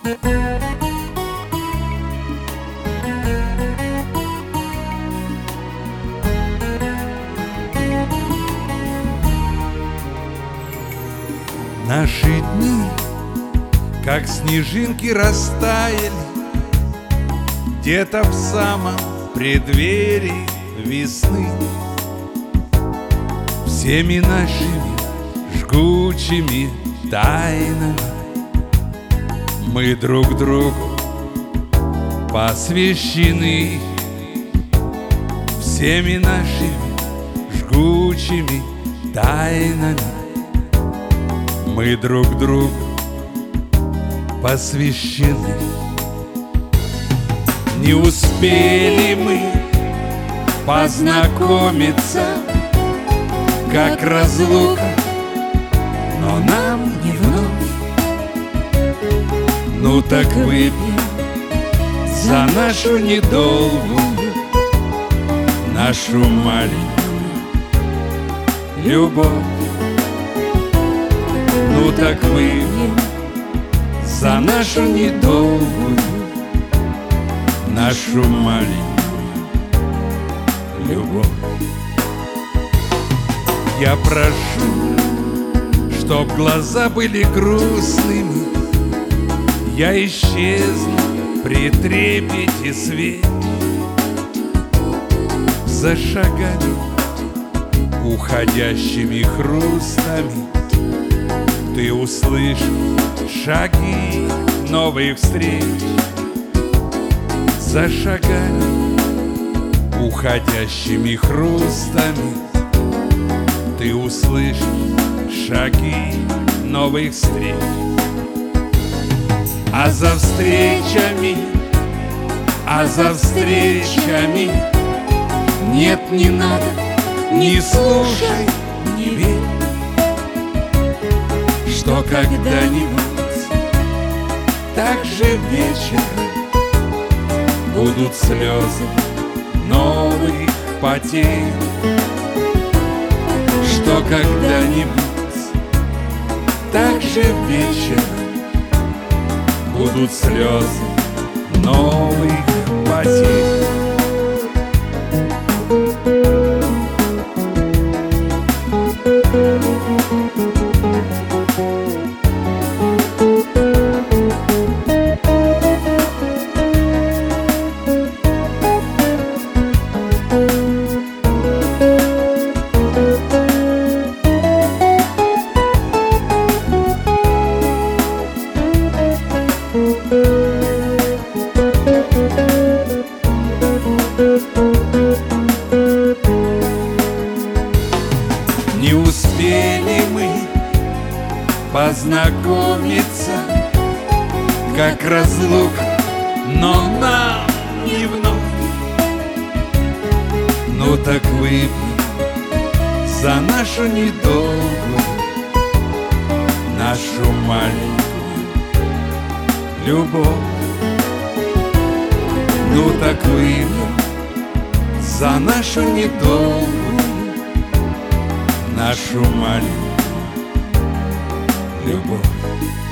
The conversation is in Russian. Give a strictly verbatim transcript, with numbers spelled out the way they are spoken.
Наши дни, как снежинки, растаяли где-то в самом преддверии весны. Всеми нашими жгучими тайнами мы друг другу посвящены. Всеми нашими жгучими тайнами мы друг другу посвящены. Не успели мы познакомиться, как разлука, но нам не вновь. Ну так выпьем за нашу недолгую, нашу маленькую любовь. Ну так выпьем за нашу недолгую, нашу маленькую любовь. Я прошу, чтоб глаза были грустными, я исчезну при трепете свеч. За шагами, уходящими хрустами, ты услышишь шаги новых встреч. За шагами, уходящими хрустами, ты услышишь шаги новых встреч. А за встречами, а за встречами нет, не надо, не слушай, не верь, что когда-нибудь так же вечером будут слезы новых потерь. Что когда-нибудь так же вечером будут слезы новых потерь. Не успели мы познакомиться, как разлука, но нам не вновь. Ну так выпьем за нашу недолгую, нашу маленькую любовь. Ну так выпьем за нашу недолгую, нашу маленькую любовь.